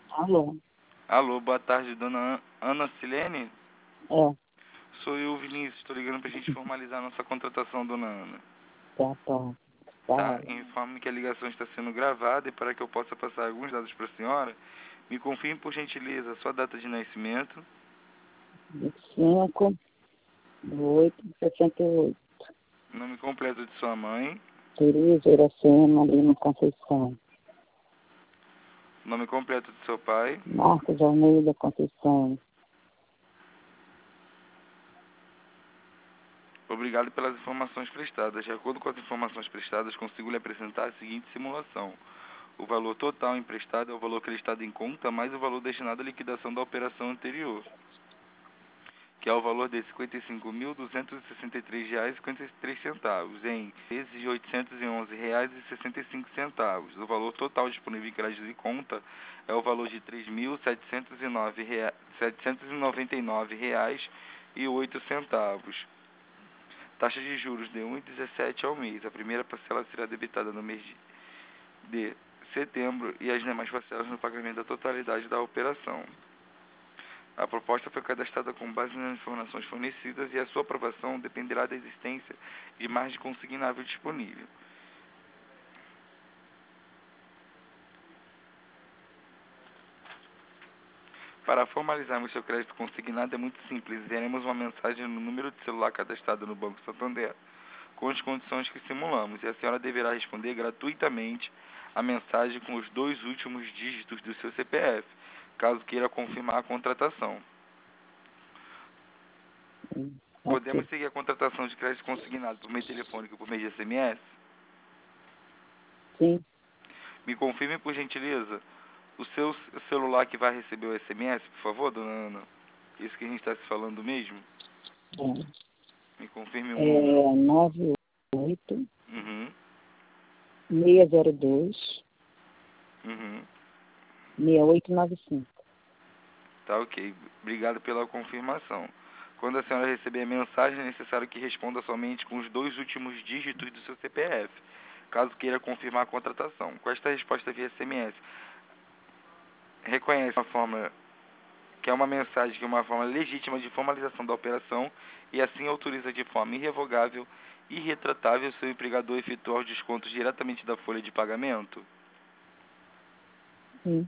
Alô? Alô, boa tarde, dona Ana Silene? É, Sou eu, Vinícius. Estou ligando para a gente formalizar nossa contratação, dona Ana. tá bom. Tá? Fala. Informe que a ligação está sendo gravada e para que eu possa passar alguns dados para a senhora, me confirme, por gentileza, a sua data de nascimento, 25/8/68. nome completo de sua mãe, Tereza Iracema Lima Conceição. nome completo de seu pai. Marcos Almeida Conceição. Obrigado pelas informações prestadas. De acordo com as informações prestadas, consigo lhe apresentar a seguinte simulação. O valor total emprestado é o valor acreditado em conta mais o valor destinado à liquidação da operação anterior, que é o valor de R$ 55.263,53 em vezes de R$ 811,65. O valor total disponível em crédito de conta é o valor de R$ 3.799,08. Taxa de juros de 1,17 ao mês. A primeira parcela será debitada no mês de setembro e as demais parcelas no pagamento da totalidade da operação. A proposta foi cadastrada com base nas informações fornecidas e a sua aprovação dependerá da existência de margem consignável disponível. Para formalizarmos seu crédito consignado é muito simples. Enviaremos uma mensagem no número de celular cadastrado no Banco Santander com as condições que simulamos e a senhora deverá responder gratuitamente a mensagem com os 2 últimos dígitos do seu CPF, caso queira confirmar a contratação. Podemos Ok. seguir a contratação de crédito consignado por meio telefônico e por meio de SMS? Sim. Me confirme, por gentileza, o seu celular que vai receber o SMS, por favor, dona Ana. Isso que a gente está se falando mesmo? Me confirme o número. 98 Uhum, 602 uhum. 6895. Tá ok. Obrigado pela confirmação. Quando a senhora receber a mensagem, é necessário que responda somente com os 2 últimos dígitos do seu CPF, caso queira confirmar a contratação. Com esta resposta via SMS, reconhece uma forma que é uma mensagem que é uma forma legítima de formalização da operação e assim autoriza de forma irrevogável e irretratável seu empregador a efetuar os descontos diretamente da folha de pagamento? Sim.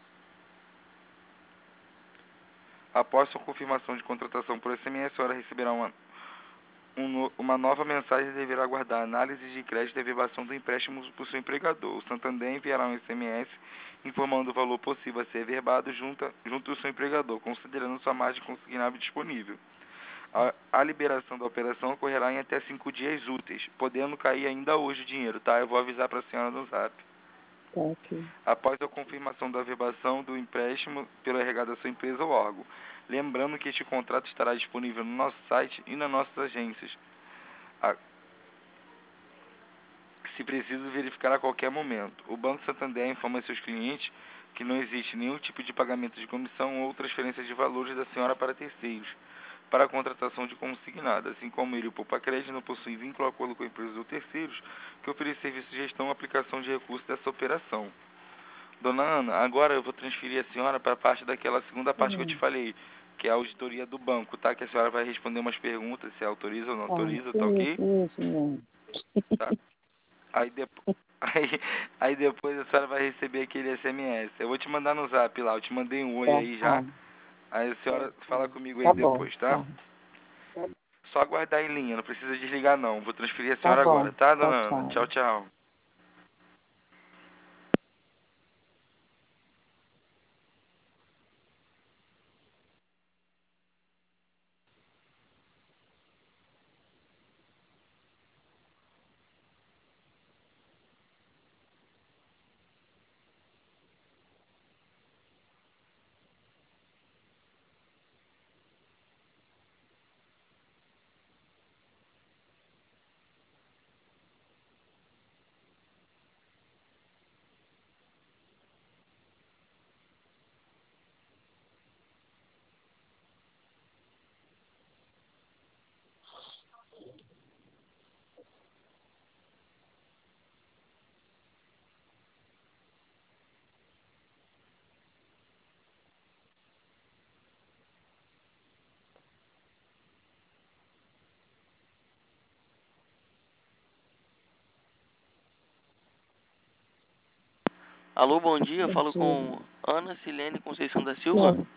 Após sua confirmação de contratação por SMS, a senhora receberá uma nova mensagem e deverá aguardar a análise de crédito e averbação do empréstimo por seu empregador. O Santander enviará um SMS informando o valor possível a ser averbado junto ao seu empregador, considerando sua margem consignável disponível. A liberação da operação ocorrerá em até 5 dias úteis, podendo cair ainda hoje o dinheiro, tá? Eu vou avisar para a senhora no zap. Tá ok. Após a confirmação da averbação do empréstimo pelo RH da sua empresa ou órgão. Lembrando que este contrato estará disponível no nosso site e nas nossas agências, se preciso verificar a qualquer momento. O Banco Santander informa seus clientes que não existe nenhum tipo de pagamento de comissão ou transferência de valores da senhora para terceiros, para a contratação de consignado, assim como ele, o Poupa Crédito, não possui vínculo ou acordo com empresas ou terceiros que oferecem serviço de gestão ou aplicação de recursos dessa operação. Dona Ana, agora eu vou transferir a senhora para a parte daquela segunda parte que eu te falei, que é a auditoria do banco, tá? Que a senhora vai responder umas perguntas, se autoriza ou não autoriza, tá ok? Isso mesmo. Tá. Aí, aí, aí depois a senhora vai receber aquele SMS. Eu vou te mandar no zap lá, eu te mandei um oi Tá, aí já. tá. Aí a senhora fala comigo aí Tá bom. depois, tá? Tá. Só aguardar em linha, não precisa desligar não. Vou transferir a Tá senhora bom. agora, tá, Tchau, dona Ana? tchau. Tchau, tchau. Alô, bom dia. Bom Falo dia. com Ana Silene Conceição da Silva. Sim.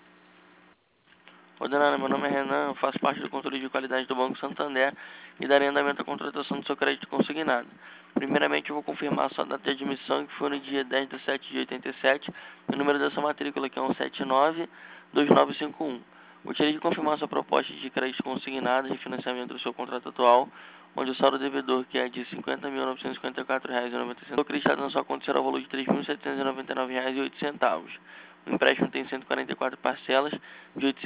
Oi, dona Ana, meu nome é Renan, eu faço parte do controle de qualidade do Banco Santander e darei andamento à contratação do seu crédito consignado. Primeiramente, eu vou confirmar a sua data de admissão, que foi no dia 10/7/87, e o número da sua matrícula, que é 1792951. Gostaria de confirmar a sua proposta de crédito consignado de financiamento do seu contrato atual, onde o saldo devedor, que é de R$ 50.954,90, acreditado na sua conta será o valor de R$ 3.799,08. O empréstimo tem 144 parcelas de R$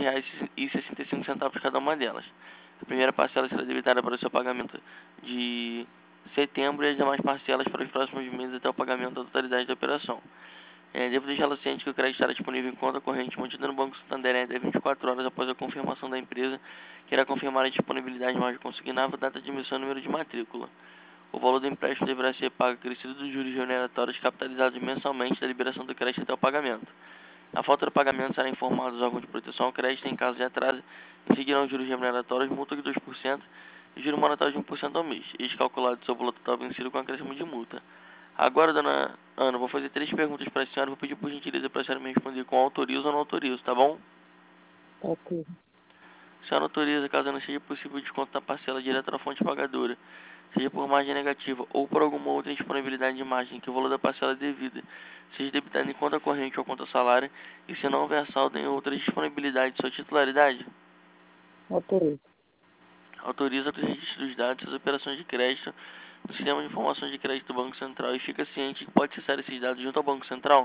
811,65 cada uma delas. A primeira parcela será debitada para o seu pagamento de setembro e as demais parcelas para os próximos meses até o pagamento da totalidade da operação. Devo deixá-lo ciente que o crédito estará disponível em conta corrente mantida no Banco Santander até 24 horas após a confirmação da empresa, que irá confirmar a disponibilidade de margem consignável, data de emissão e número de matrícula. O valor do empréstimo deverá ser pago acrescido dos juros remuneratórios capitalizados mensalmente da liberação do crédito até o pagamento. A falta do pagamento será informada aos órgãos de proteção ao crédito em caso de atraso e seguirão os juros remuneratórios, multa de 2% e juro moratório de 1% ao mês, ex calculado sobre o valor total vencido com acréscimo de multa. Agora, dona Ana, vou fazer 3 perguntas para a senhora e vou pedir por gentileza para a senhora me responder com autorizo ou não autorizo, tá bom? Tá ok. A senhora autoriza, caso não seja possível desconto da parcela direto na fonte pagadora, seja por margem negativa ou por alguma outra indisponibilidade de margem, que o valor da parcela devida seja debitado em conta corrente ou conta salário, e se não houver saldo em outra disponibilidade de sua titularidade, Autorizo. autoriza o registro dos dados das operações de crédito no Sistema de Informações de Crédito do Banco Central e fica ciente que pode acessar esses dados junto ao Banco Central.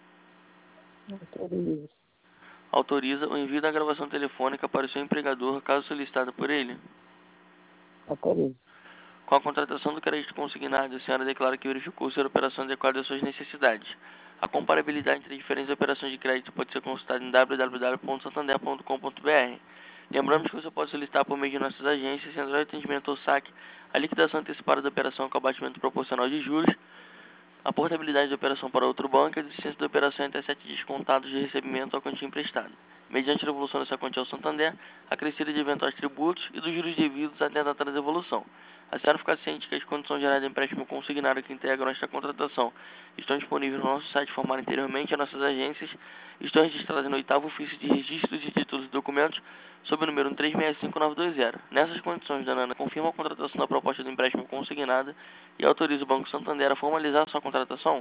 Autorizo. Autoriza o envio da gravação telefônica para o seu empregador, caso solicitado por ele. Autorizo. Com a contratação do crédito consignado, a senhora declara que verificou ser a operação adequada às suas necessidades. A comparabilidade entre diferentes operações de crédito pode ser consultada em www.santander.com.br. Lembramos que você pode solicitar por meio de nossas agências, central de atendimento ou saque, a liquidação antecipada da operação com abatimento proporcional de juros, a portabilidade da operação para outro banco e a licença da operação em até 7 dias contados de recebimento à quantia emprestada, mediante a devolução dessa quantia ao Santander, acrescida de eventuais tributos e dos juros devidos até a data da devolução. A senhora fica ciente que as condições gerais de empréstimo consignado que integram esta contratação estão disponíveis no nosso site formado anteriormente a nossas agências e estão registradas no 8º ofício de registros de títulos e documentos sob o número 1365920. Nessas condições, dona Ana, confirma a contratação da proposta do empréstimo consignada e autoriza o Banco Santander a formalizar sua contratação?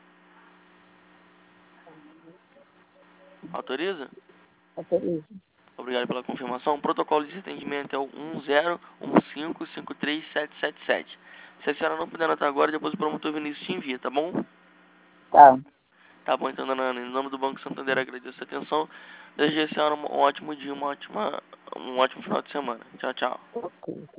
Autoriza? Autorizo. Obrigado pela confirmação. O protocolo de atendimento é o 1015537777. Se a senhora não puder anotar agora, depois o promotor Vinícius te envia, tá bom? Tá. Tá bom, então, dona Ana, em nome do Banco Santander, agradeço a atenção. Desejo a senhora um ótimo dia, um ótimo final de semana. Tchau, tchau. Ok.